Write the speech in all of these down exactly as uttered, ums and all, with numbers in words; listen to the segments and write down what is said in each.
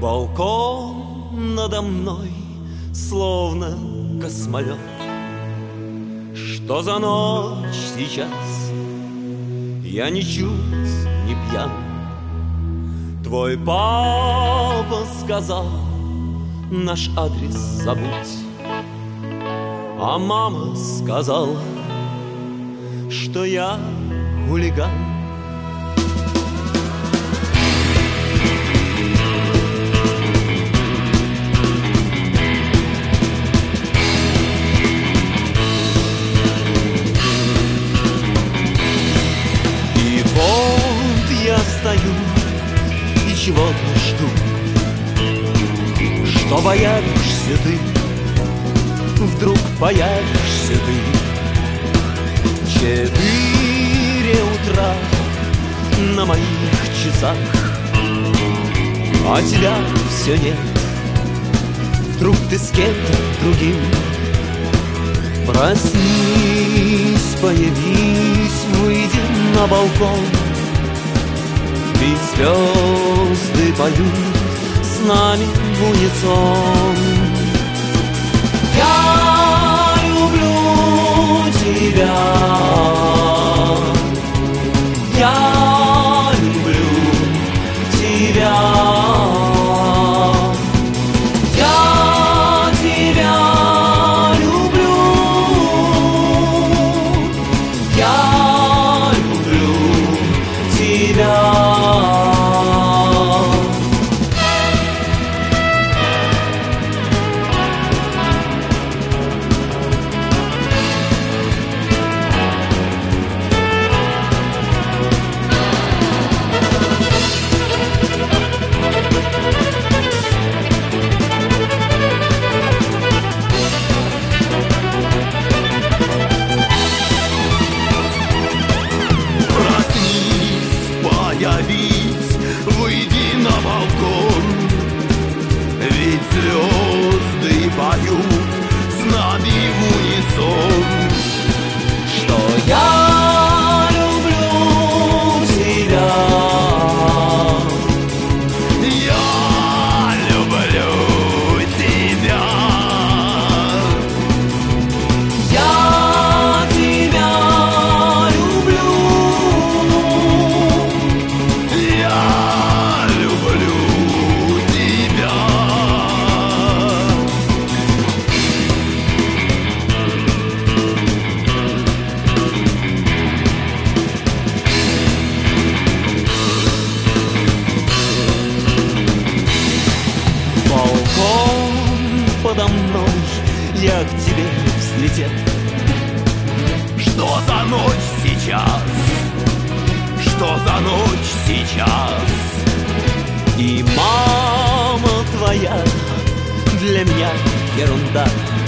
Балкон надо мной, словно космолет. Что за ночь сейчас? Я ничуть не пьян. Твой папа сказал, наш адрес забудь. А мама сказала, что я хулиган. И вот я стою и чего-то жду, что появишься ты, вдруг появишься ты. Четыре утра на моих часах, а тебя все нет. Вдруг ты с кем-то другим. Проснись, появись, выйди на балкон. Ведь звезды поют с нами в унисон. Я люблю тебя, я люблю тебя, я тебя люблю, я люблю тебя. Появись, выйди на балкон. Ведь звезды поют с нами в унисон. Что я люблю тебя, я люблю тебя, я тебя люблю. Подо мной я к тебе взлетел. Что за ночь сейчас? Что за ночь сейчас? И мама твоя для меня ерунда.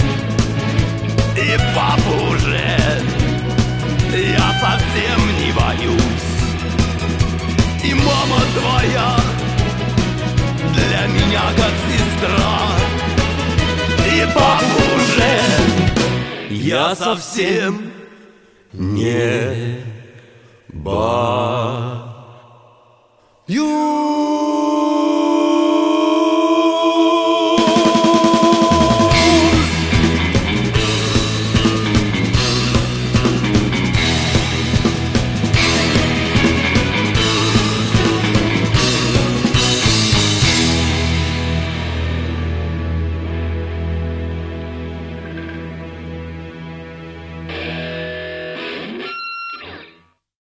И папу уже я совсем не боюсь. И мама твоя для меня как сестра. И папу уже я совсем не боюсь.